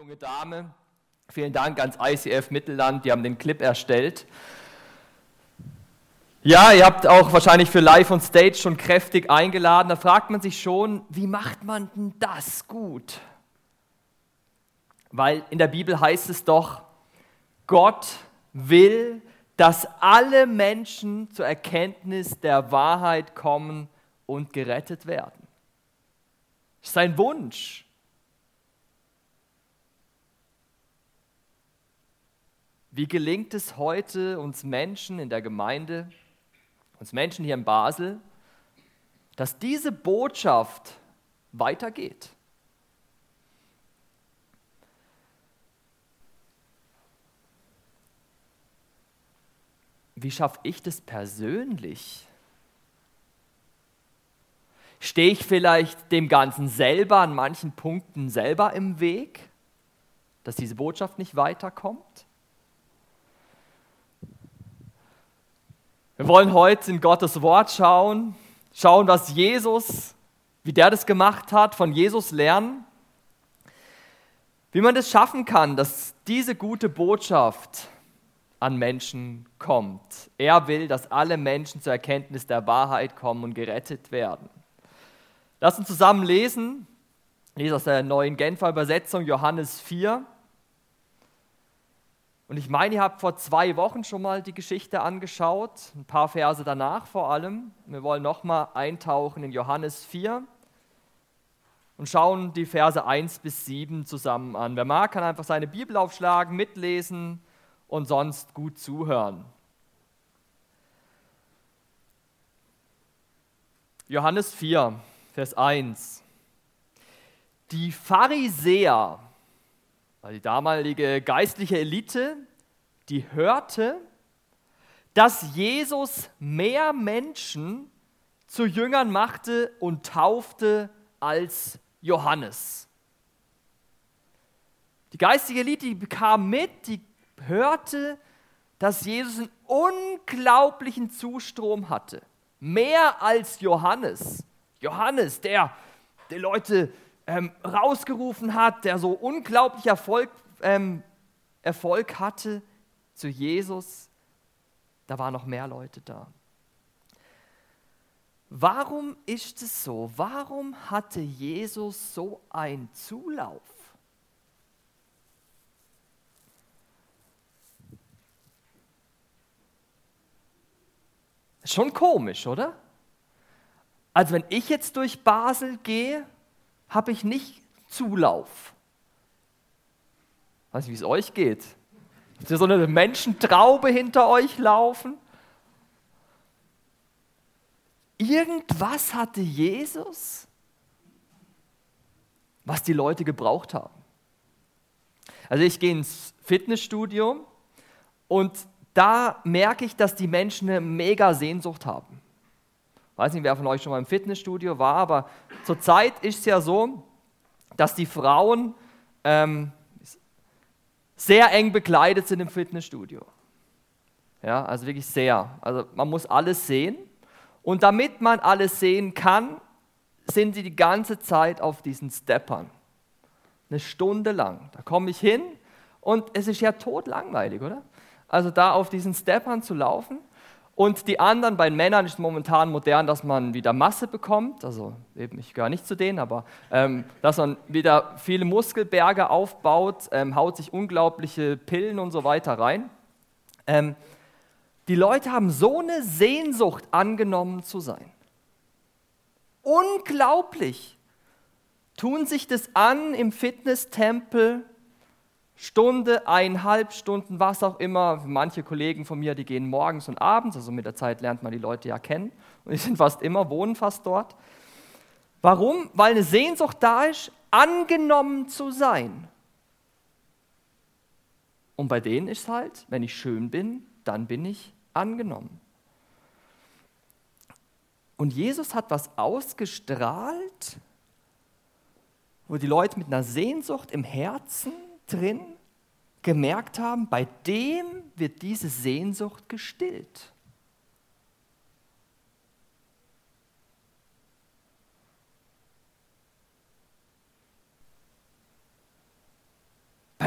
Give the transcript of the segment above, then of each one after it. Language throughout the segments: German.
junge Dame. Vielen Dank ans ICF Mittelland, die haben den Clip erstellt. Ja, ihr habt auch wahrscheinlich für Live on Stage schon kräftig eingeladen. Da fragt man sich schon, wie macht man denn das gut? Weil in der Bibel heißt es doch, Gott will, dass alle Menschen zur Erkenntnis der Wahrheit kommen und gerettet werden. Das ist sein Wunsch. Wie gelingt es heute uns Menschen in der Gemeinde, uns Menschen hier in Basel, dass diese Botschaft weitergeht? Wie schaffe ich das persönlich? Stehe ich vielleicht dem Ganzen selber an manchen Punkten selber im Weg, dass diese Botschaft nicht weiterkommt? Wir wollen heute in Gottes Wort schauen, was Jesus, wie der das gemacht hat, von Jesus lernen, wie man das schaffen kann, dass diese gute Botschaft an Menschen kommt. Er will, dass alle Menschen zur Erkenntnis der Wahrheit kommen und gerettet werden. Lass uns zusammen lesen. Ich lese aus der neuen Genfer Übersetzung Johannes 4. Und ich meine, ihr habt vor 2 Wochen schon mal die Geschichte angeschaut, ein paar Verse danach vor allem. Wir wollen nochmal eintauchen in Johannes 4 und schauen die Verse 1 bis 7 zusammen an. Wer mag, kann einfach seine Bibel aufschlagen, mitlesen und sonst gut zuhören. Johannes 4, Vers 1. Die Pharisäer, die damalige geistliche Elite, die hörte, dass Jesus mehr Menschen zu Jüngern machte und taufte als Johannes. Die geistliche Elite, die bekam mit, die hörte, dass Jesus einen unglaublichen Zustrom hatte. Mehr als Johannes. Johannes, der die Leute rausgerufen hat, der so unglaublich Erfolg hatte zu Jesus, da waren noch mehr Leute da. Warum ist es so? Warum hatte Jesus so einen Zulauf? Schon komisch, oder? Also wenn ich jetzt durch Basel gehe, habe ich nicht Zulauf. Weiß nicht, wie es euch geht. Habt ihr so eine Menschentraube hinter euch laufen? Irgendwas hatte Jesus, was die Leute gebraucht haben. Also ich gehe ins Fitnessstudio und da merke ich, dass die Menschen eine mega Sehnsucht haben. Ich weiß nicht, wer von euch schon mal im Fitnessstudio war, aber zurzeit ist es ja so, dass die Frauen sehr eng bekleidet sind im Fitnessstudio. Ja, also wirklich sehr. Also man muss alles sehen. Und damit man alles sehen kann, sind sie die ganze Zeit auf diesen Steppern. 1 Stunde lang. Da komme ich hin und es ist ja totlangweilig, oder? Also da auf diesen Steppern zu laufen. Und die anderen, bei den Männern ist es momentan modern, dass man wieder Masse bekommt. Also eben, ich gehöre nicht zu denen, aber dass man wieder viele Muskelberge aufbaut, haut sich unglaubliche Pillen und so weiter rein. Die Leute haben so eine Sehnsucht, angenommen zu sein. Unglaublich. Tun sich das an im Fitnesstempel, Stunde, 1,5 Stunden, was auch immer. Manche Kollegen von mir, die gehen morgens und abends, also mit der Zeit lernt man die Leute ja kennen. Und die sind fast immer, wohnen fast dort. Warum? Weil eine Sehnsucht da ist, angenommen zu sein. Und bei denen ist es halt, wenn ich schön bin, dann bin ich angenommen. Und Jesus hat was ausgestrahlt, wo die Leute mit einer Sehnsucht im Herzen drin gemerkt haben, bei dem wird diese Sehnsucht gestillt.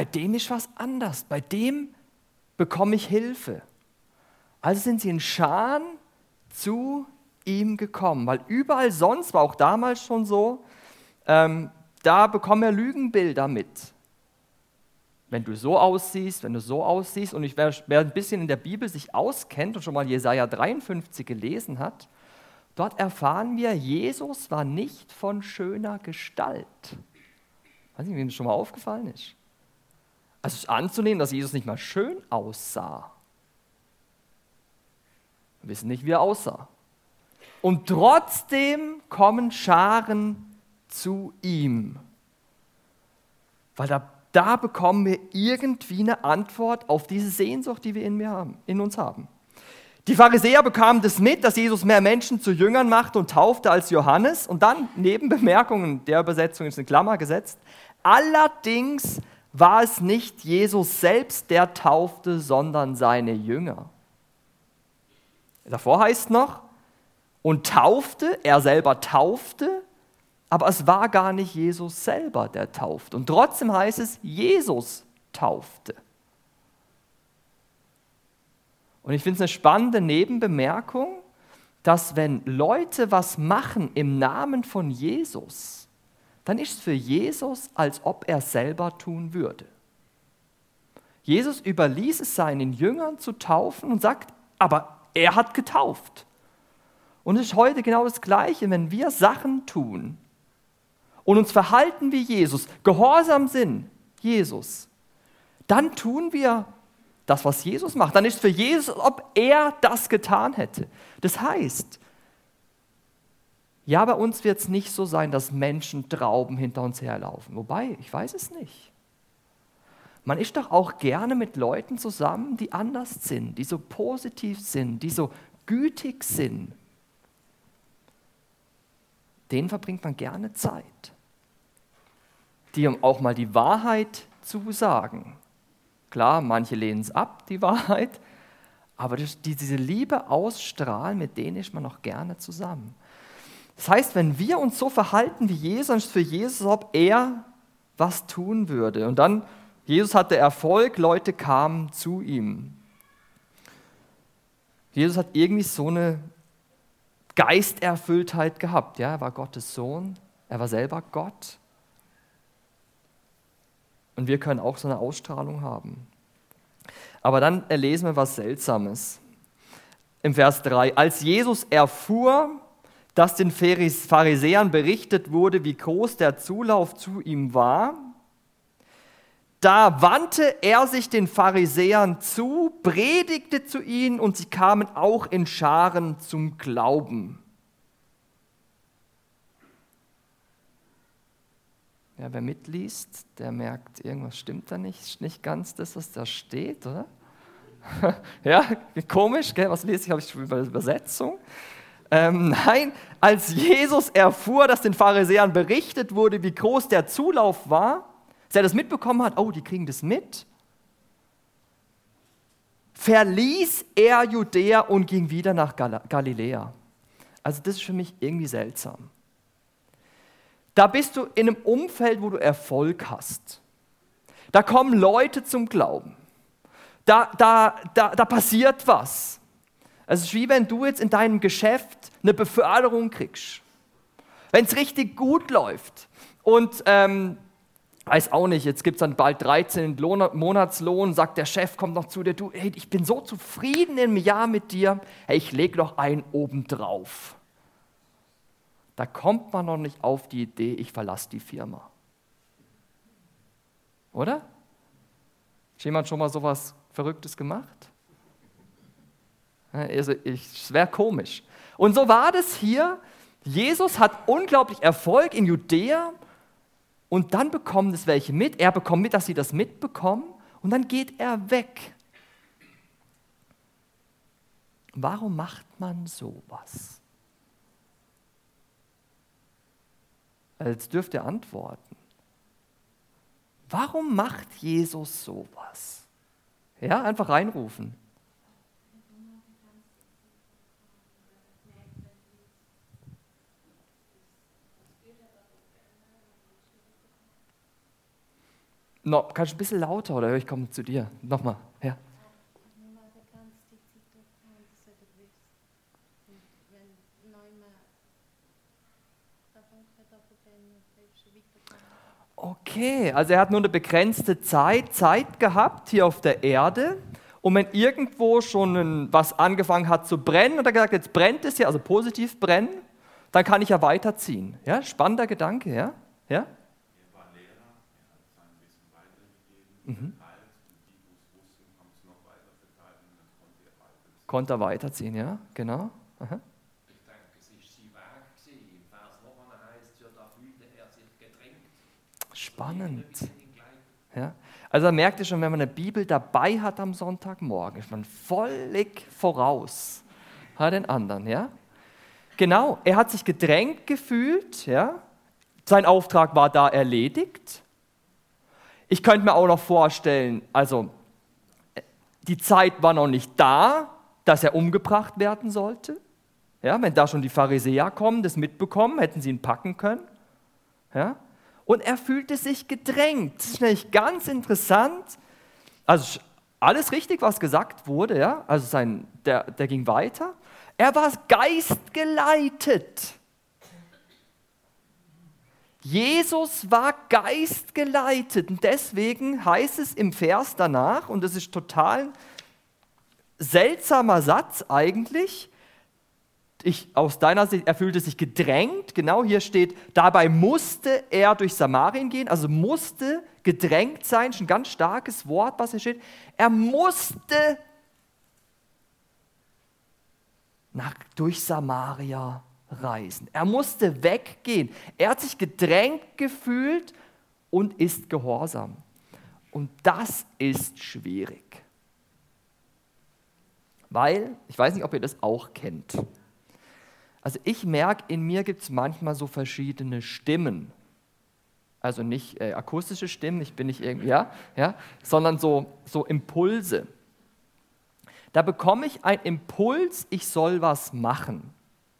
bei dem ist was anders, bei dem bekomme ich Hilfe. Also sind sie in Scharen zu ihm gekommen, weil überall sonst, war auch damals schon so, da bekommen wir Lügenbilder mit. Wenn du so aussiehst, wenn du so aussiehst, und wer ein bisschen in der Bibel sich auskennt und schon mal Jesaja 53 gelesen hat, dort erfahren wir, Jesus war nicht von schöner Gestalt. Weiß nicht, wem das schon mal aufgefallen ist. Also es ist anzunehmen, dass Jesus nicht mal schön aussah. Wir wissen nicht, wie er aussah. Und trotzdem kommen Scharen zu ihm. Weil da bekommen wir irgendwie eine Antwort auf diese Sehnsucht, die wir in uns haben. Die Pharisäer bekamen das mit, dass Jesus mehr Menschen zu Jüngern machte und taufte als Johannes. Und dann, Nebenbemerkungen, der Übersetzung ist in Klammer gesetzt, allerdings war es nicht Jesus selbst, der taufte, sondern seine Jünger. Davor heißt noch, und taufte, er selber taufte, aber es war gar nicht Jesus selber, der tauft. Und trotzdem heißt es, Jesus taufte. Und ich finde es eine spannende Nebenbemerkung, dass wenn Leute was machen im Namen von Jesus, dann ist es für Jesus, als ob er selber tun würde. Jesus überließ es seinen Jüngern zu taufen und sagt, aber er hat getauft. Und es ist heute genau das Gleiche, wenn wir Sachen tun und uns verhalten wie Jesus, gehorsam sind Jesus, dann tun wir das, was Jesus macht. Dann ist es für Jesus, als ob er das getan hätte. Das heißt, ja, bei uns wird es nicht so sein, dass Menschen Trauben hinter uns herlaufen. Wobei, ich weiß es nicht. Man ist doch auch gerne mit Leuten zusammen, die anders sind, die so positiv sind, die so gütig sind. Denen verbringt man gerne Zeit. Die auch mal die Wahrheit zu sagen. Klar, manche lehnen es ab, die Wahrheit, aber diese Liebe ausstrahlen, mit denen ist man auch gerne zusammen. Das heißt, wenn wir uns so verhalten wie Jesus, dann ist es für Jesus, als ob er was tun würde. Und dann, Jesus hatte Erfolg, Leute kamen zu ihm. Jesus hat irgendwie so eine Geisterfülltheit gehabt. Ja, er war Gottes Sohn, er war selber Gott. Und wir können auch so eine Ausstrahlung haben. Aber dann lesen wir was Seltsames. Im Vers 3. Als Jesus erfuhr, dass den Pharisäern berichtet wurde, wie groß der Zulauf zu ihm war, da wandte er sich den Pharisäern zu, predigte zu ihnen und sie kamen auch in Scharen zum Glauben. Ja, wer mitliest, der merkt, irgendwas stimmt da nicht. Ist nicht ganz das, was da steht, oder? Ja, komisch, gell? Was lese ich? Habe ich schon über die Übersetzung? Nein, als Jesus erfuhr, dass den Pharisäern berichtet wurde, wie groß der Zulauf war, als er das mitbekommen hat, oh, die kriegen das mit, verließ er Judäa und ging wieder nach Galiläa. Also das ist für mich irgendwie seltsam. Da bist du in einem Umfeld, wo du Erfolg hast. Da kommen Leute zum Glauben. Da passiert was. Also es ist wie wenn du jetzt in deinem Geschäft eine Beförderung kriegst. Wenn es richtig gut läuft und weiß auch nicht, jetzt gibt es dann bald 13 Monatslohn, sagt der Chef, kommt noch zu dir, du, hey, ich bin so zufrieden im Jahr mit dir, hey, ich lege noch einen obendrauf. Da kommt man noch nicht auf die Idee, ich verlasse die Firma. Oder? Hat jemand schon mal sowas Verrücktes gemacht? Also es wäre komisch. Und so war das hier. Jesus hat unglaublich Erfolg in Judäa und dann bekommen es welche mit. Er bekommt mit, dass sie das mitbekommen und dann geht er weg. Warum macht man sowas? Jetzt dürft ihr antworten. Warum macht Jesus sowas? Ja, einfach reinrufen. No, kannst du ein bisschen lauter oder ich komme zu dir? Nochmal, ja. Okay, also er hat nur eine begrenzte Zeit gehabt hier auf der Erde. Und wenn irgendwo schon was angefangen hat zu brennen und er gesagt, jetzt brennt es hier, also positiv brennen, dann kann ich ja weiterziehen. Ja, spannender Gedanke, ja? Ja? Er war Lehrer, er hat sein Wissen weitergegeben, verteilt, und die, die es wussten, haben es noch weiter verteilt und dann konnte er weiterziehen. Konnte er weiterziehen, ja, genau. Aha. Ich denke, es ist sein Weg gewesen. Im Vers nachher heißt es ja, da fühlte er sich gedrängt. Spannend. Ja. Also da merkt ihr schon, wenn man eine Bibel dabei hat am Sonntagmorgen, ist man völlig voraus den anderen. Ja? Genau, er hat sich gedrängt gefühlt. Ja? Sein Auftrag war da erledigt. Ich könnte mir auch noch vorstellen, also die Zeit war noch nicht da, dass er umgebracht werden sollte. Ja, wenn da schon die Pharisäer kommen, das mitbekommen, hätten sie ihn packen können. Ja? Und er fühlte sich gedrängt. Das ist nämlich ganz interessant. Also alles richtig, was gesagt wurde. Ja? Also der ging weiter. Er war geistgeleitet. Jesus war geistgeleitet. Und deswegen heißt es im Vers danach, und das ist total ein seltsamer Satz eigentlich, aus deiner Sicht, er fühlte sich gedrängt, genau hier steht, dabei musste er durch Samarien gehen, also musste gedrängt sein, schon ein ganz starkes Wort, was hier steht. Er musste durch Samaria reisen. Er musste weggehen. Er hat sich gedrängt gefühlt und ist gehorsam. Und das ist schwierig. Weil, ich weiß nicht, ob ihr das auch kennt. Also ich merke, in mir gibt es manchmal so verschiedene Stimmen. Also nicht akustische Stimmen, ich bin nicht irgendwie, sondern so Impulse. Da bekomme ich einen Impuls, ich soll was machen.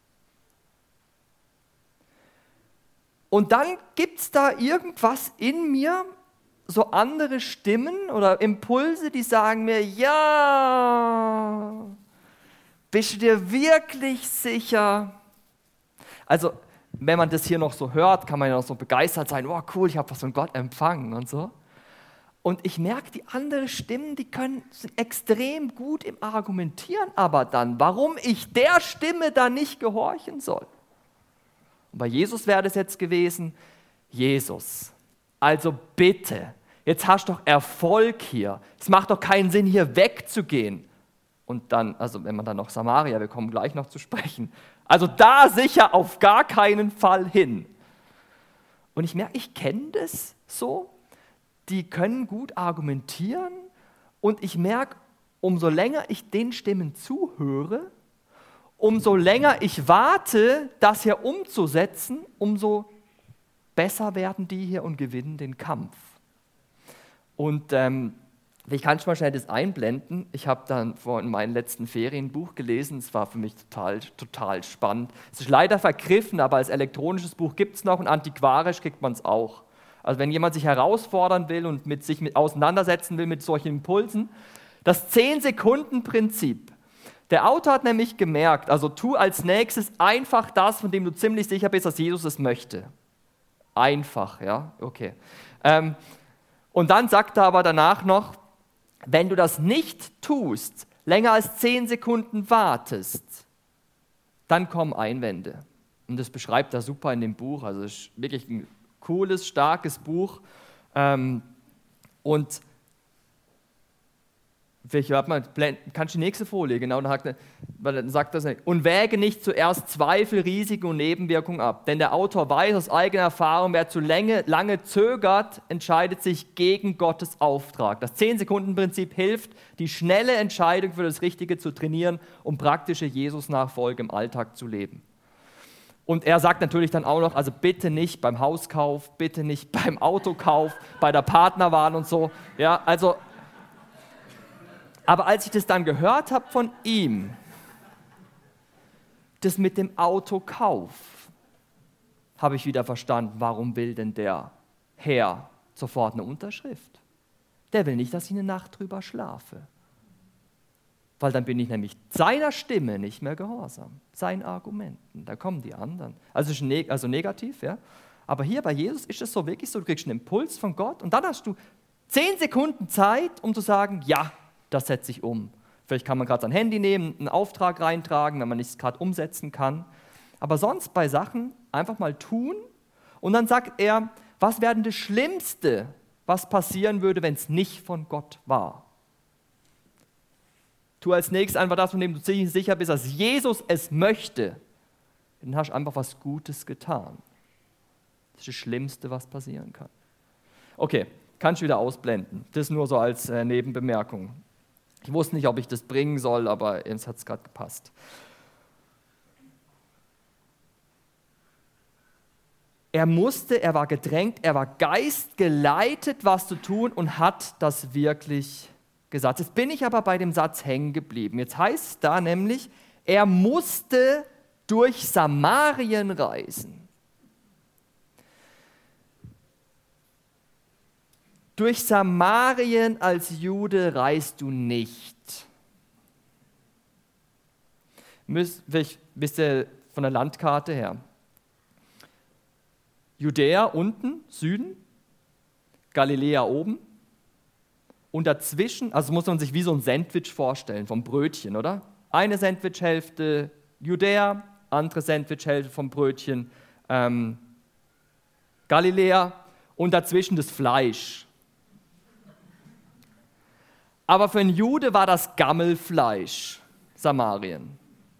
Und dann gibt es da irgendwas in mir, so andere Stimmen oder Impulse, die sagen mir, ja, bist du dir wirklich sicher? Also, wenn man das hier noch so hört, kann man ja noch so begeistert sein, oh cool, ich habe was von Gott empfangen und so. Und ich merke, die anderen Stimmen, sind extrem gut im Argumentieren, aber dann, warum ich der Stimme dann nicht gehorchen soll. Und bei Jesus wäre das jetzt gewesen, Jesus, also bitte, jetzt hast du doch Erfolg hier. Es macht doch keinen Sinn, hier wegzugehen. Und dann, also wenn man dann noch Samaria, wir kommen gleich noch zu sprechen, also da sicher auf gar keinen Fall hin. Und ich merke, ich kenne das so, die können gut argumentieren und ich merke, umso länger ich den Stimmen zuhöre, umso länger ich warte, das hier umzusetzen, umso besser werden die hier und gewinnen den Kampf. Und ich kann schon mal schnell das einblenden. Ich habe dann in meinen letzten Ferien ein Buch gelesen. Es war für mich total spannend. Es ist leider vergriffen, aber als elektronisches Buch gibt es noch und antiquarisch kriegt man es auch. Also wenn jemand sich herausfordern will und sich auseinandersetzen will mit solchen Impulsen, das 10-Sekunden-Prinzip. Der Autor hat nämlich gemerkt, also tu als nächstes einfach das, von dem du ziemlich sicher bist, dass Jesus es möchte. Einfach, ja, okay. Und dann sagt er aber danach noch, wenn du das nicht tust, länger als 10 Sekunden wartest, dann kommen Einwände. Und das beschreibt er super in dem Buch. Also es ist wirklich ein cooles, starkes Buch. Und kannst du die nächste Folie, genau, dann sagt er, und wäge nicht zuerst Zweifel, Risiken und Nebenwirkungen ab. Denn der Autor weiß aus eigener Erfahrung, wer zu lange zögert, entscheidet sich gegen Gottes Auftrag. Das 10-Sekunden-Prinzip hilft, die schnelle Entscheidung für das Richtige zu trainieren, um praktische Jesus-Nachfolge im Alltag zu leben. Und er sagt natürlich dann auch noch, also bitte nicht beim Hauskauf, bitte nicht beim Autokauf, bei der Partnerwahl und so. Ja, also aber als ich das dann gehört habe von ihm, das mit dem Autokauf, habe ich wieder verstanden, warum will denn der Herr sofort eine Unterschrift? Der will nicht, dass ich eine Nacht drüber schlafe. Weil dann bin ich nämlich seiner Stimme nicht mehr gehorsam, seinen Argumenten. Da kommen die anderen. Also negativ, ja. Aber hier bei Jesus ist es so wirklich so, du kriegst einen Impuls von Gott und dann hast du 10 Sekunden Zeit, um zu sagen, ja, das setze ich um. Vielleicht kann man gerade sein Handy nehmen, einen Auftrag reintragen, wenn man nicht gerade umsetzen kann. Aber sonst bei Sachen einfach mal tun. Und dann sagt er, was wäre denn das Schlimmste, was passieren würde, wenn es nicht von Gott war? Tu als nächstes einfach das, von dem du sicher bist, dass Jesus es möchte. Dann hast du einfach was Gutes getan. Das ist das Schlimmste, was passieren kann. Okay, kannst du wieder ausblenden. Das nur so als Nebenbemerkung. Ich wusste nicht, ob ich das bringen soll, aber jetzt hat es gerade gepasst. Er war gedrängt, er war geistgeleitet, was zu tun und hat das wirklich gesagt. Jetzt bin ich aber bei dem Satz hängen geblieben. Jetzt heißt es da nämlich, er musste durch Samarien reisen. Durch Samarien als Jude reist du nicht. Wisst ihr von der Landkarte her? Judäa unten, Süden, Galiläa oben und dazwischen, also muss man sich wie so ein Sandwich vorstellen, vom Brötchen, oder? Eine Sandwichhälfte Judäa, andere Sandwichhälfte vom Brötchen Galiläa und dazwischen das Fleisch. Aber für einen Jude war das Gammelfleisch Samarien.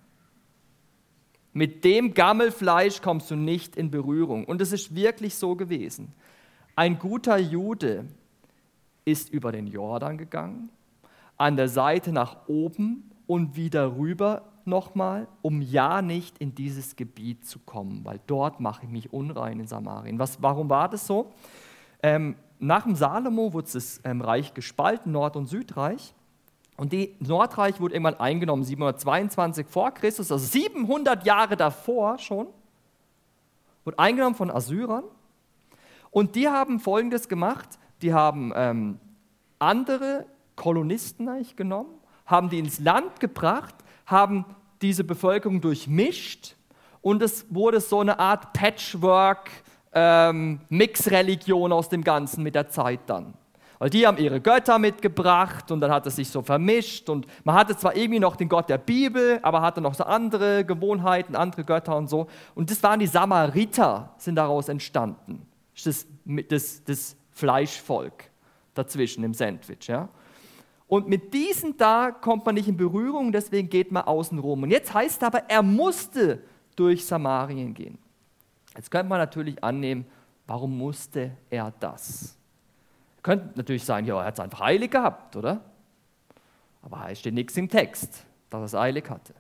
Mit dem Gammelfleisch kommst du nicht in Berührung. Und es ist wirklich so gewesen. Ein guter Jude ist über den Jordan gegangen, an der Seite nach oben und wieder rüber nochmal, um ja nicht in dieses Gebiet zu kommen, weil dort mache ich mich unrein in Samarien. Warum war das so? Nach dem Salomo wurde das Reich gespalten, Nord- und Südreich. Und die Nordreich wurde irgendwann eingenommen, 722 vor Christus, also 700 Jahre davor schon, wurde eingenommen von Assyrern. Und die haben Folgendes gemacht, die haben andere Kolonisten eigentlich genommen, haben die ins Land gebracht, haben diese Bevölkerung durchmischt und es wurde so eine Art Patchwork, Mixreligion aus dem Ganzen mit der Zeit dann. Weil die haben ihre Götter mitgebracht und dann hat es sich so vermischt und man hatte zwar irgendwie noch den Gott der Bibel, aber hatte noch so andere Gewohnheiten, andere Götter und so. Und das waren die Samariter, sind daraus entstanden. Das Fleischvolk dazwischen im Sandwich. Ja? Und mit diesen da kommt man nicht in Berührung, deswegen geht man außen rum. Und jetzt heißt es aber, er musste durch Samarien gehen. Jetzt könnte man natürlich annehmen, warum musste er das? Könnte natürlich sein, ja, er hat es einfach eilig gehabt, oder? Aber es steht nichts im Text, dass er es eilig hatte.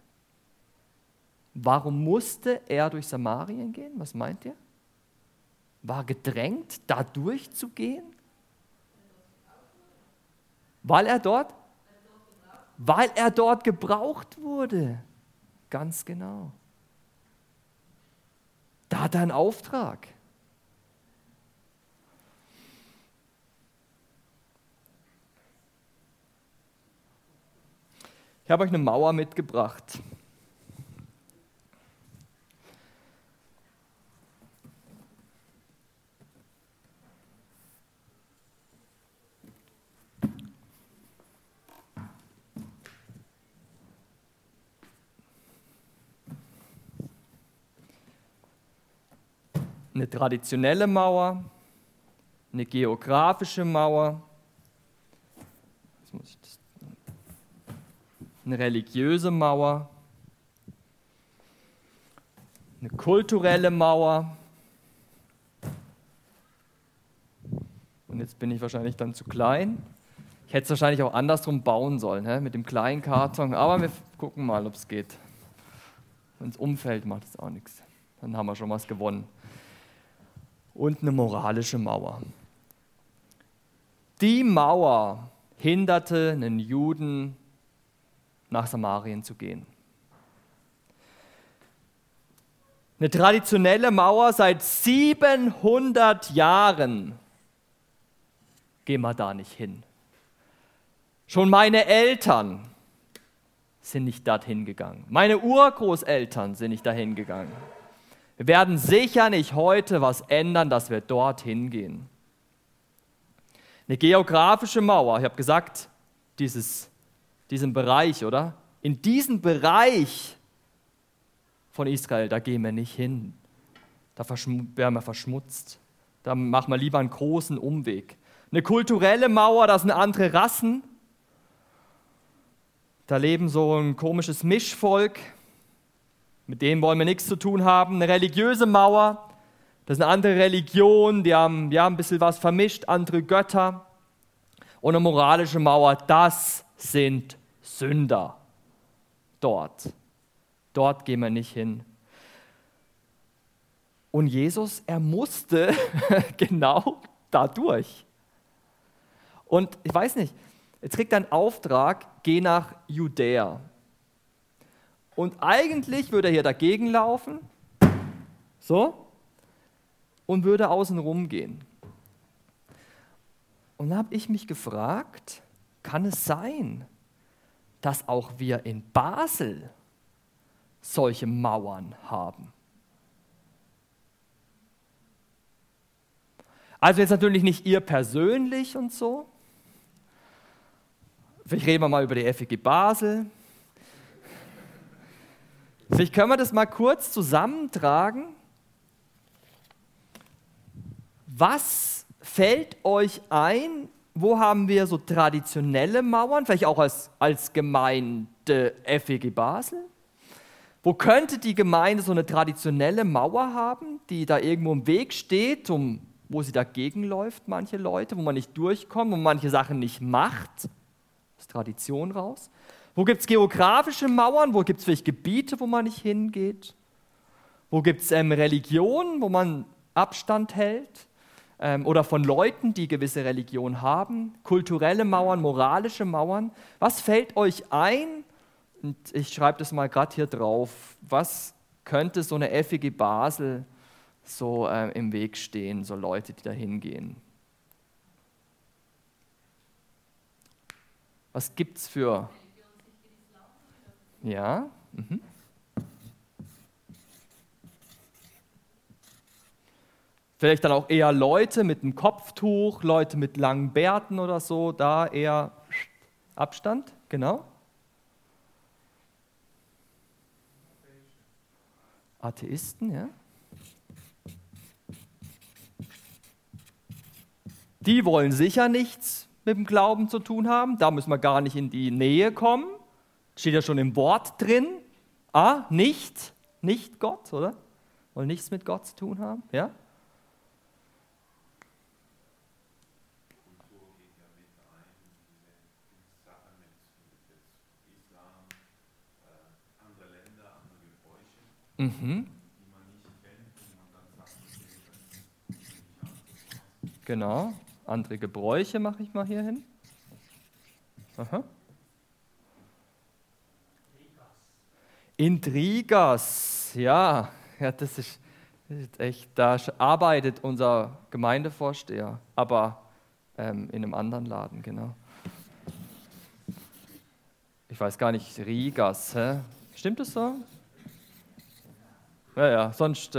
Warum musste er durch Samarien gehen? Was meint ihr? War gedrängt, da durchzugehen? Weil er dort gebraucht wurde. Ganz genau. Da hat er einen Auftrag. Ich habe euch eine Mauer mitgebracht. Eine traditionelle Mauer, eine geografische Mauer, eine religiöse Mauer, eine kulturelle Mauer. Und jetzt bin ich wahrscheinlich dann zu klein. Ich hätte es wahrscheinlich auch andersrum bauen sollen, mit dem kleinen Karton. Aber wir gucken mal, ob es geht. Wenn es umfällt, macht es auch nichts. Dann haben wir schon was gewonnen. Und eine moralische Mauer. Die Mauer hinderte einen Juden, nach Samarien zu gehen. Eine traditionelle Mauer seit 700 Jahren. Gehen wir da nicht hin. Schon meine Eltern sind nicht dorthin gegangen. Meine Urgroßeltern sind nicht dahin gegangen. Wir werden sicher nicht heute was ändern, dass wir dorthin gehen. Eine geografische Mauer, ich habe gesagt, diesen Bereich, oder? In diesen Bereich von Israel, da gehen wir nicht hin. Da werden wir verschmutzt. Da machen wir lieber einen großen Umweg. Eine kulturelle Mauer, das sind andere Rassen. Da leben so ein komisches Mischvolk. Mit denen wollen wir nichts zu tun haben. Eine religiöse Mauer, das ist eine andere Religion, die haben ein bisschen was vermischt, andere Götter. Und eine moralische Mauer, das sind Sünder. Dort gehen wir nicht hin. Und Jesus, er musste genau da durch. Und ich weiß nicht, er kriegt einen Auftrag, geh nach Judäa. Und eigentlich würde er hier dagegen laufen, so, und würde außen rum gehen. Und da habe ich mich gefragt, kann es sein, dass auch wir in Basel solche Mauern haben? Also jetzt natürlich nicht ihr persönlich und so. Vielleicht reden wir mal über die FEG Basel. Vielleicht können wir das mal kurz zusammentragen. Was fällt euch ein? Wo haben wir so traditionelle Mauern? Vielleicht auch als Gemeinde FEG Basel? Wo könnte die Gemeinde so eine traditionelle Mauer haben, die da irgendwo im Weg steht, wo sie dagegen läuft, manche Leute, wo man nicht durchkommt, wo man manche Sachen nicht macht? Aus Tradition raus. Wo gibt es geografische Mauern? Wo gibt es vielleicht Gebiete, wo man nicht hingeht? Wo gibt es Religionen, wo man Abstand hält? Oder von Leuten, die gewisse Religion haben? Kulturelle Mauern, moralische Mauern? Was fällt euch ein? Und ich schreibe das mal gerade hier drauf. Was könnte so eine FEG Basel so im Weg stehen, so Leute, die da hingehen? Was gibt es für... Ja. Vielleicht dann auch eher Leute mit einem Kopftuch, Leute mit langen Bärten oder so, da eher Abstand, genau. Atheisten, ja. Die wollen sicher nichts mit dem Glauben zu tun haben, da müssen wir gar nicht in die Nähe kommen. Steht ja schon im Wort drin. Nicht Gott, oder? Wollen nichts mit Gott zu tun haben, ja? Kultur geht ja mit ein, diese Sachen mit Islam, andere Länder, andere Gebräuche, die man nicht kennt und man dann sagt, das ist nicht anders. Genau, andere Gebräuche mache ich mal hier hin. Aha. Intrigas, ja, das ist echt, da arbeitet unser Gemeindevorsteher, aber in einem anderen Laden, genau. Ich weiß gar nicht, Rigas, hä? Stimmt das so? Ja, sonst...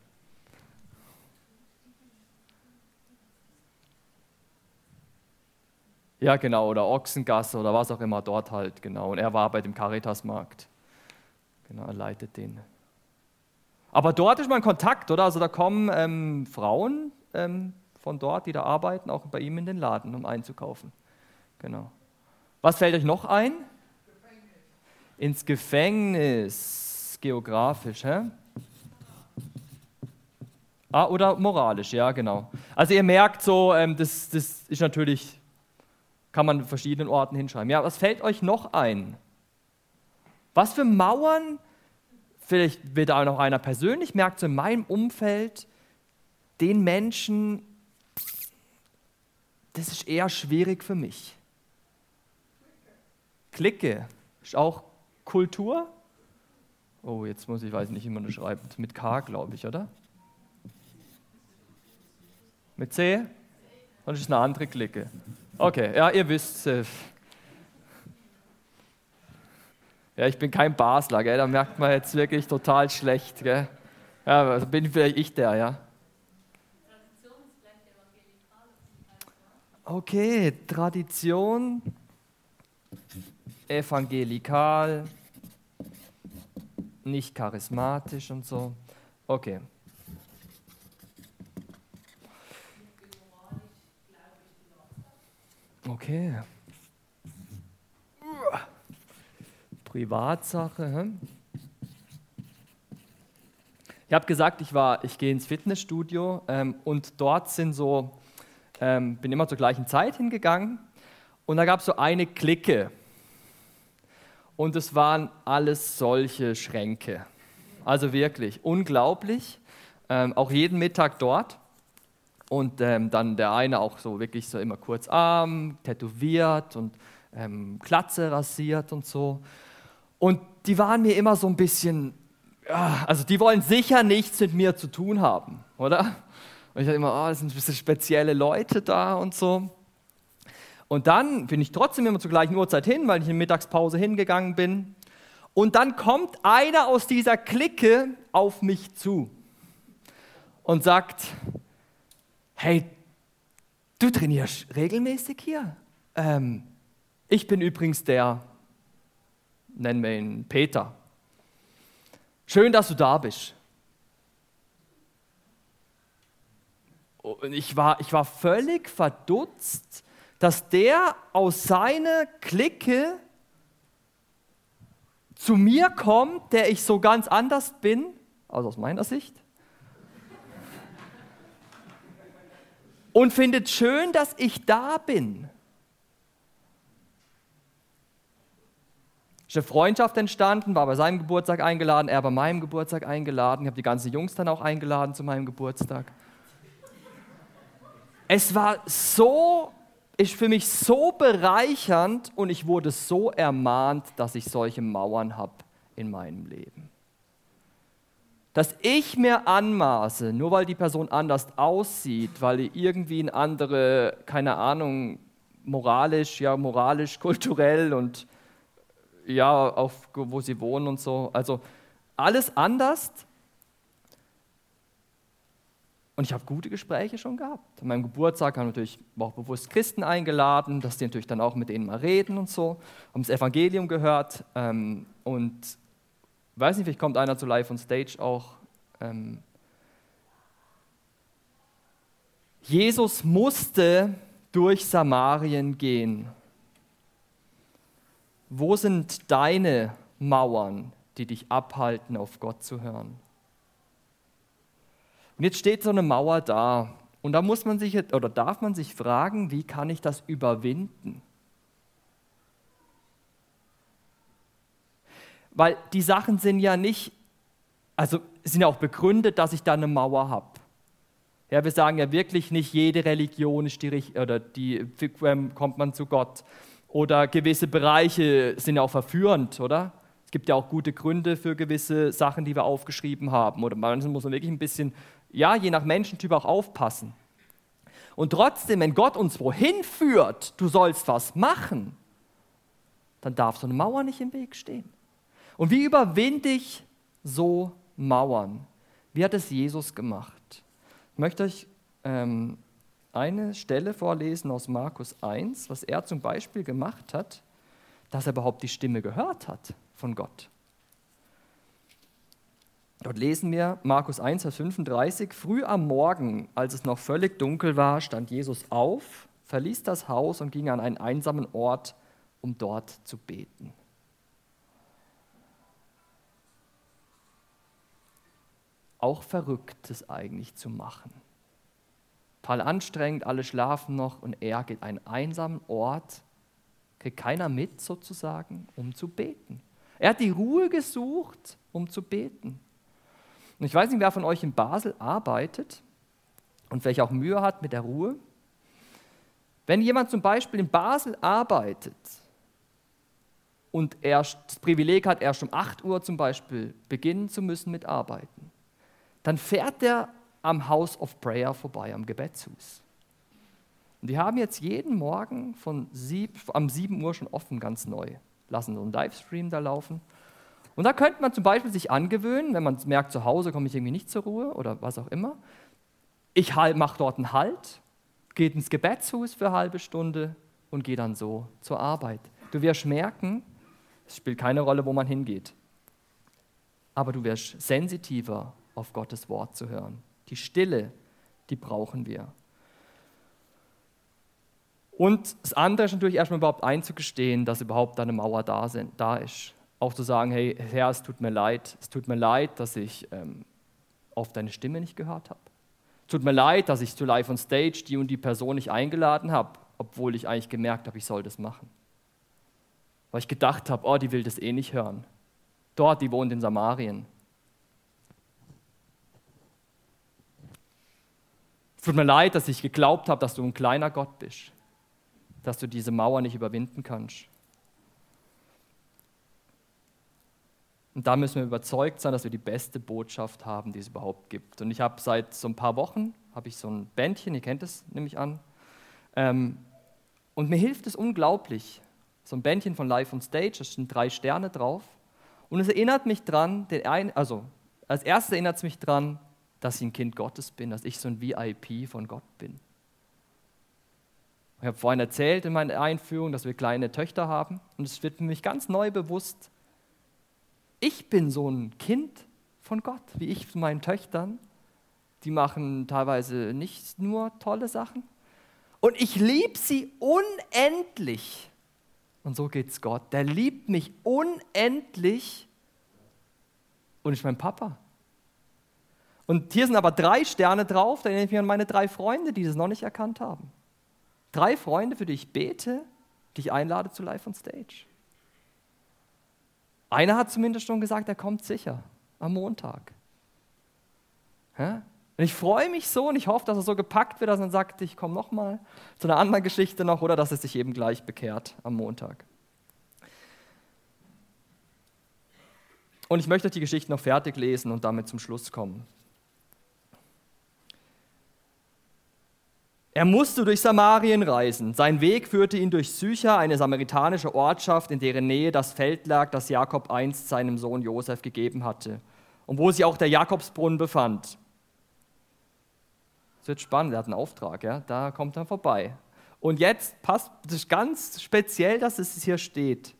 Ja, genau, oder Ochsengasse oder was auch immer dort halt, genau. Und er war bei dem Caritasmarkt. Genau, er leitet den. Aber dort ist man in Kontakt, oder? Also da kommen Frauen von dort, die da arbeiten, auch bei ihm in den Laden, um einzukaufen. Genau. Was fällt euch noch ein? Gefängnis. Ins Gefängnis, geografisch, hä? Oder moralisch, ja, genau. Also ihr merkt so, das ist natürlich, kann man an verschiedenen Orten hinschreiben. Ja, was fällt euch noch ein? Was für Mauern, vielleicht wird auch noch einer persönlich, merkt so in meinem Umfeld, den Menschen, das ist eher schwierig für mich. Clique, ist auch Kultur? Oh, jetzt muss ich, weiß nicht, wie man das schreibt. Mit K, glaube ich, oder? Mit C? Und das ist eine andere Clique. Okay, ja, ihr wisst, Ja, ich bin kein Basler, gell? Da merkt man jetzt wirklich total schlecht. Gell? Ja, also bin vielleicht ich der, ja. Tradition ist gleich evangelikal. Okay, Tradition, evangelikal, nicht charismatisch und so. Okay. Okay. Privatsache. Ich habe gesagt, ich gehe ins Fitnessstudio und dort sind bin immer zur gleichen Zeit hingegangen und da gab es so eine Clique und es waren alles solche Schränke. Also wirklich unglaublich. Auch jeden Mittag dort. Und dann der eine auch so wirklich so immer kurzarm, tätowiert und Glatze rasiert und so. Und die waren mir immer so ein bisschen, ja, also die wollen sicher nichts mit mir zu tun haben, oder? Und ich dachte immer, das sind ein bisschen spezielle Leute da und so. Und dann bin ich trotzdem immer zur gleichen Uhrzeit hin, weil ich in der Mittagspause hingegangen bin. Und dann kommt einer aus dieser Clique auf mich zu und sagt, hey, du trainierst regelmäßig hier? Ich bin übrigens nennen wir ihn Peter. Schön, dass du da bist. Und ich war völlig verdutzt, dass der aus seiner Clique zu mir kommt, der ich so ganz anders bin, also aus meiner Sicht. Und findet schön, dass ich da bin. Es ist eine Freundschaft entstanden, war bei seinem Geburtstag eingeladen, er bei meinem Geburtstag eingeladen. Ich habe die ganzen Jungs dann auch eingeladen zu meinem Geburtstag. Es ist für mich so bereichernd und ich wurde so ermahnt, dass ich solche Mauern habe in meinem Leben. Dass ich mir anmaße, nur weil die Person anders aussieht, weil die irgendwie eine andere, keine Ahnung, moralisch, kulturell und ja, wo sie wohnen und so, also alles anders. Und ich habe gute Gespräche schon gehabt. An meinem Geburtstag haben natürlich auch bewusst Christen eingeladen, dass die natürlich dann auch mit denen mal reden und so, haben das Evangelium gehört und weiß nicht, vielleicht kommt einer zu Live on Stage auch. Jesus musste durch Samarien gehen. Wo sind deine Mauern, die dich abhalten, auf Gott zu hören? Und jetzt steht so eine Mauer da und da muss man sich oder darf man sich fragen, wie kann ich das überwinden? Weil die Sachen sind ja nicht, also sind ja auch begründet, dass ich da eine Mauer habe. Ja, wir sagen ja wirklich nicht, jede Religion ist kommt man zu Gott. Oder gewisse Bereiche sind ja auch verführend, oder? Es gibt ja auch gute Gründe für gewisse Sachen, die wir aufgeschrieben haben. Oder manchmal muss man wirklich ein bisschen, ja, je nach Menschentyp auch aufpassen. Und trotzdem, wenn Gott uns wohin führt, du sollst was machen, dann darf so eine Mauer nicht im Weg stehen. Und wie überwinde ich so Mauern? Wie hat es Jesus gemacht? Ich möchte euch eine Stelle vorlesen aus Markus 1, was er zum Beispiel gemacht hat, dass er überhaupt die Stimme gehört hat von Gott. Dort lesen wir Markus 1, Vers 35. Früh am Morgen, als es noch völlig dunkel war, stand Jesus auf, verließ das Haus und ging an einen einsamen Ort, um dort zu beten. Auch Verrücktes eigentlich zu machen. Total anstrengend, alle schlafen noch und er geht an einen einsamen Ort, kriegt keiner mit sozusagen, um zu beten. Er hat die Ruhe gesucht, um zu beten. Und ich weiß nicht, wer von euch in Basel arbeitet und vielleicht auch Mühe hat mit der Ruhe. Wenn jemand zum Beispiel in Basel arbeitet und er das Privileg hat, erst um 8 Uhr zum Beispiel beginnen zu müssen mit Arbeiten, dann fährt er am House of Prayer vorbei, am Gebetshus. Und die haben jetzt jeden Morgen am 7 Uhr schon offen, ganz neu. lassen so einen Livestream da laufen. Und da könnte man zum Beispiel sich angewöhnen, wenn man merkt, zu Hause komme ich irgendwie nicht zur Ruhe oder was auch immer. Ich mache dort einen Halt, gehe ins Gebetshus für eine halbe Stunde und gehe dann so zur Arbeit. Du wirst merken, es spielt keine Rolle, wo man hingeht, aber du wirst sensitiver auf Gottes Wort zu hören. Die Stille, die brauchen wir. Und das andere ist natürlich erstmal überhaupt einzugestehen, dass überhaupt eine Mauer da ist. Auch zu sagen, hey Herr, es tut mir leid, dass ich auf deine Stimme nicht gehört habe. Es tut mir leid, dass ich zu Live on Stage die und die Person nicht eingeladen habe, obwohl ich eigentlich gemerkt habe, ich soll das machen. Weil ich gedacht habe, oh, die will das eh nicht hören. Dort, die wohnt in Samarien. Es tut mir leid, dass ich geglaubt habe, dass du ein kleiner Gott bist, dass du diese Mauer nicht überwinden kannst. Und da müssen wir überzeugt sein, dass wir die beste Botschaft haben, die es überhaupt gibt. Und ich habe seit so ein paar Wochen so ein Bändchen, ihr kennt es, nehme ich an. Und mir hilft es unglaublich. So ein Bändchen von Live on Stage, da sind 3 Sterne drauf. Und es erinnert mich dran, als erstes erinnert es mich dran, dass ich ein Kind Gottes bin, dass ich so ein VIP von Gott bin. Ich habe vorhin erzählt in meiner Einführung, dass wir kleine Töchter haben. Und es wird für mich ganz neu bewusst, ich bin so ein Kind von Gott, wie ich von meinen Töchtern. Die machen teilweise nicht nur tolle Sachen. Und ich liebe sie unendlich. Und so geht's Gott. Der liebt mich unendlich und ist mein Papa. Und hier sind aber 3 Sterne drauf, da erinnere ich mich an meine 3 Freunde, die das noch nicht erkannt haben. 3 Freunde, für die ich bete, die ich einlade zu Live on Stage. Einer hat zumindest schon gesagt, er kommt sicher am Montag. Und ich freue mich so und ich hoffe, dass er so gepackt wird, dass er dann sagt, ich komme nochmal zu einer anderen Geschichte noch oder dass er sich eben gleich bekehrt am Montag. Und ich möchte euch die Geschichte noch fertig lesen und damit zum Schluss kommen. Er musste durch Samarien reisen. Sein Weg führte ihn durch Sychar, eine samaritanische Ortschaft, in deren Nähe das Feld lag, das Jakob einst seinem Sohn Josef gegeben hatte und wo sich auch der Jakobsbrunnen befand. Das wird spannend, er hat einen Auftrag, ja? Da kommt er vorbei. Und jetzt passt es ganz speziell, dass es hier steht.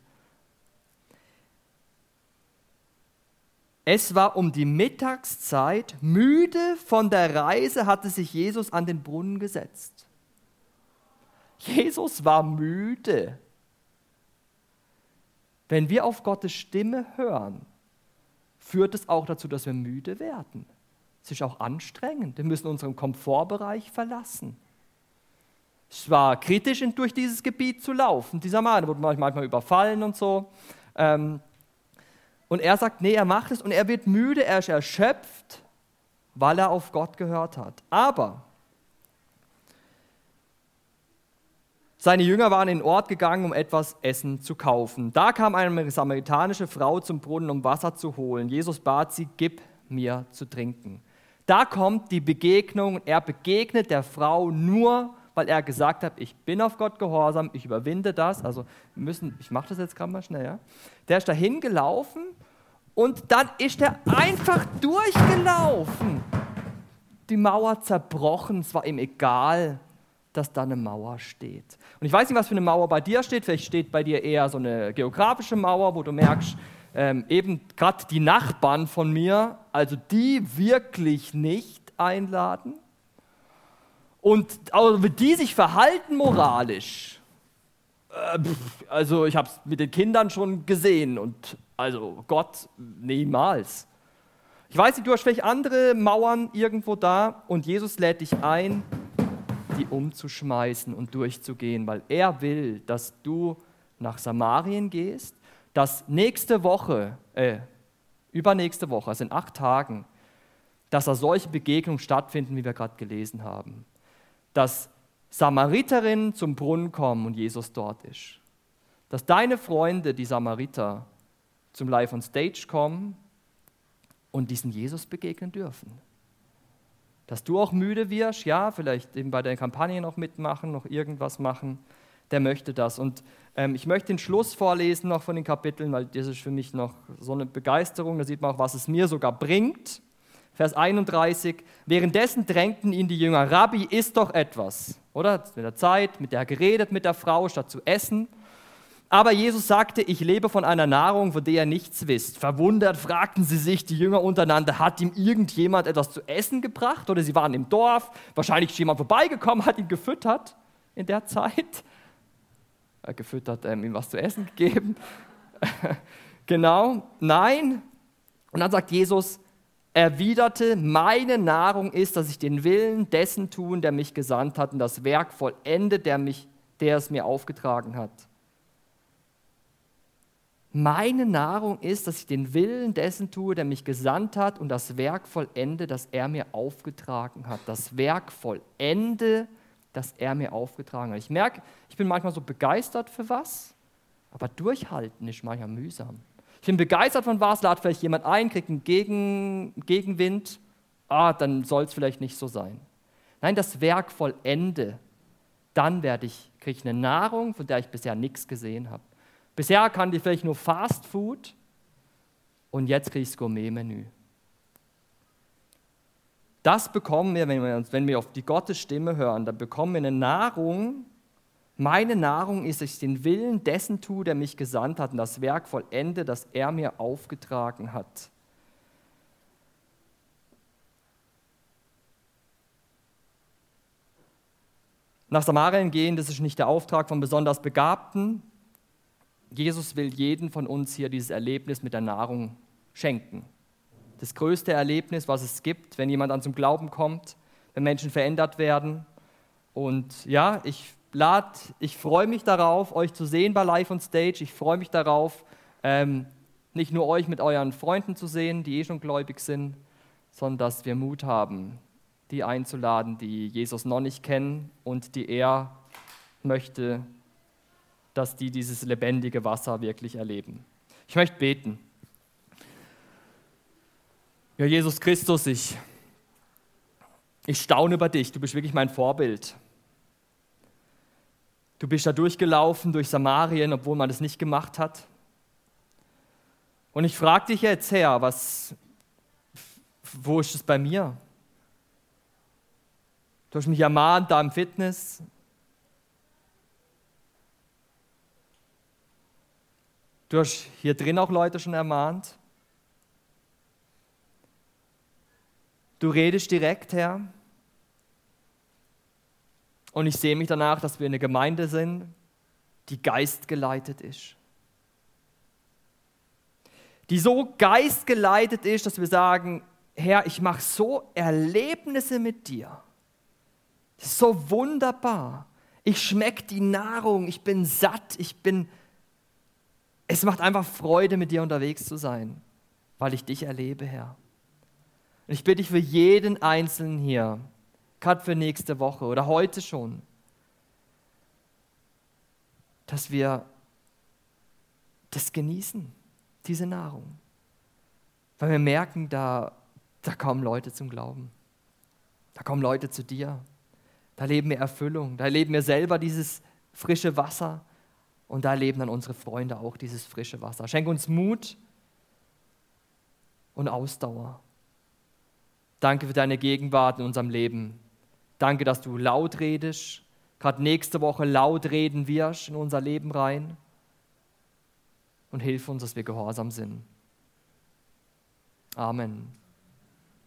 Es war um die Mittagszeit, müde von der Reise hatte sich Jesus an den Brunnen gesetzt. Jesus war müde. Wenn wir auf Gottes Stimme hören, führt es auch dazu, dass wir müde werden. Es ist auch anstrengend. Wir müssen unseren Komfortbereich verlassen. Es war kritisch, durch dieses Gebiet zu laufen. Dieser Mann wurde manchmal überfallen und so. Und er sagt, nee, er macht es und er wird müde, er ist erschöpft, weil er auf Gott gehört hat. Aber seine Jünger waren in den Ort gegangen, um etwas Essen zu kaufen. Da kam eine samaritanische Frau zum Brunnen, um Wasser zu holen. Jesus bat sie, gib mir zu trinken. Da kommt die Begegnung. Er begegnet der Frau nur, weil er gesagt hat, ich bin auf Gott gehorsam, ich überwinde das. Also ich mache das jetzt gerade mal schnell. Ja? Der ist dahin gelaufen und dann ist er einfach durchgelaufen. Die Mauer zerbrochen, es war ihm egal, dass da eine Mauer steht. Und ich weiß nicht, was für eine Mauer bei dir steht. Vielleicht steht bei dir eher so eine geografische Mauer, wo du merkst, eben gerade die Nachbarn von mir, also die wirklich nicht einladen. Und also wie die sich verhalten moralisch, also ich habe es mit den Kindern schon gesehen und also Gott niemals. Ich weiß nicht, du hast vielleicht andere Mauern irgendwo da und Jesus lädt dich ein, die umzuschmeißen und durchzugehen, weil er will, dass du nach Samarien gehst, dass übernächste Woche, also in 8 Tagen, dass da solche Begegnungen stattfinden, wie wir gerade gelesen haben. Dass Samariterinnen zum Brunnen kommen und Jesus dort ist. Dass deine Freunde, die Samariter, zum Live on Stage kommen und diesen Jesus begegnen dürfen. Dass du auch müde wirst, ja, vielleicht eben bei der Kampagne noch mitmachen, noch irgendwas machen, der möchte das. Und ich möchte den Schluss vorlesen noch von den Kapiteln, weil das ist für mich noch so eine Begeisterung. Da sieht man auch, was es mir sogar bringt. Vers 31, währenddessen drängten ihn die Jünger, Rabbi, iss doch etwas. Oder? Mit der Zeit, mit der er geredet, mit der Frau, statt zu essen. Aber Jesus sagte, ich lebe von einer Nahrung, von der ihr nichts wisst. Verwundert fragten sie sich, die Jünger untereinander, hat ihm irgendjemand etwas zu essen gebracht? Oder sie waren im Dorf, wahrscheinlich ist jemand vorbeigekommen, hat ihn gefüttert in der Zeit. Gefüttert, ihm was zu essen gegeben. Genau, nein. Und dann sagt Jesus, erwiderte, meine Nahrung ist, dass ich den Willen dessen tun, der mich gesandt hat und das Werk vollende, der es mir aufgetragen hat. Meine Nahrung ist, dass ich den Willen dessen tue, der mich gesandt hat und das Werk vollende, das er mir aufgetragen hat. Das Werk vollende, das er mir aufgetragen hat. Ich merke, ich bin manchmal so begeistert für was, aber durchhalten ist manchmal mühsam. Ich bin begeistert von was, lade vielleicht jemand ein, kriege einen Gegenwind, dann soll es vielleicht nicht so sein. Nein, das Werk vollende, dann kriege ich eine Nahrung, von der ich bisher nichts gesehen habe. Bisher kannte ich vielleicht nur Fast Food und jetzt kriege ich das Gourmet-Menü. Das bekommen wir, wenn wir auf die Gottes Stimme hören, dann bekommen wir eine Nahrung. Meine Nahrung ist, dass ich den Willen dessen tue, der mich gesandt hat und das Werk vollende, das er mir aufgetragen hat. Nach Samarien gehen, das ist nicht der Auftrag von besonders Begabten. Jesus will jeden von uns hier dieses Erlebnis mit der Nahrung schenken. Das größte Erlebnis, was es gibt, wenn jemand an zum Glauben kommt, wenn Menschen verändert werden. Und ja, ich freue mich darauf, euch zu sehen bei Live on Stage. Ich freue mich darauf, nicht nur euch mit euren Freunden zu sehen, die schon gläubig sind, sondern dass wir Mut haben, die einzuladen, die Jesus noch nicht kennen und die er möchte, dass die dieses lebendige Wasser wirklich erleben. Ich möchte beten. Ja, Jesus Christus, ich staune über dich. Du bist wirklich mein Vorbild. Du bist da durchgelaufen durch Samarien, obwohl man das nicht gemacht hat. Und ich frage dich jetzt, Herr, wo ist es bei mir? Du hast mich ermahnt da im Fitness. Du hast hier drin auch Leute schon ermahnt. Du redest direkt, Herr. Und ich sehe mich danach, dass wir eine Gemeinde sind, die geistgeleitet ist. Die so geistgeleitet ist, dass wir sagen, Herr, ich mache so Erlebnisse mit dir. Das ist so wunderbar. Ich schmecke die Nahrung, ich bin satt, es macht einfach Freude, mit dir unterwegs zu sein, weil ich dich erlebe, Herr. Und ich bitte dich für jeden Einzelnen hier, gerade für nächste Woche oder heute schon, dass wir das genießen, diese Nahrung. Weil wir merken, da kommen Leute zum Glauben. Da kommen Leute zu dir. Da erleben wir Erfüllung. Da erleben wir selber dieses frische Wasser. Und da erleben dann unsere Freunde auch dieses frische Wasser. Schenk uns Mut und Ausdauer. Danke für deine Gegenwart in unserem Leben. Danke, dass du laut redest, gerade nächste Woche laut reden wirst in unser Leben rein. Und hilf uns, dass wir gehorsam sind. Amen.